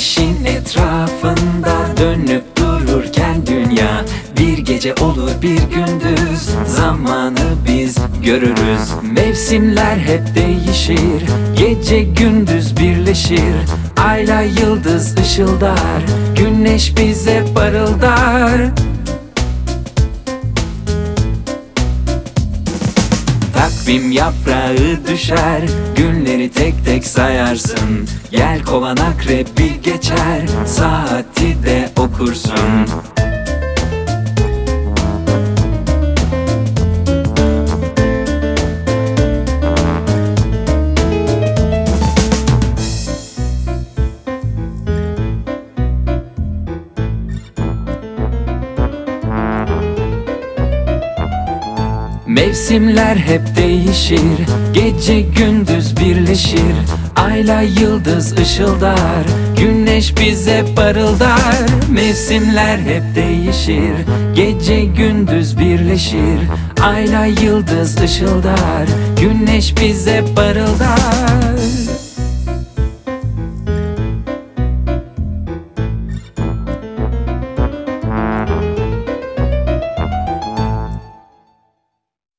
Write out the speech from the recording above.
Güneşin etrafında dönüp dururken dünya, bir gece olur bir gündüz, zamanı biz görürüz. Mevsimler hep değişir, gece gündüz birleşir. Ayla yıldız ışıldar, güneş bize parıldar. Takvim yaprağı düşer, günleri tek tek sayarsın. Yelkovan akrebi geçer, saati de okursun. Mevsimler hep değişir, gece gündüz birleşir. Ayla yıldız ışıldar, güneş bize parıldar. Mevsimler hep değişir, gece gündüz birleşir. Ayla yıldız ışıldar, güneş bize parıldar.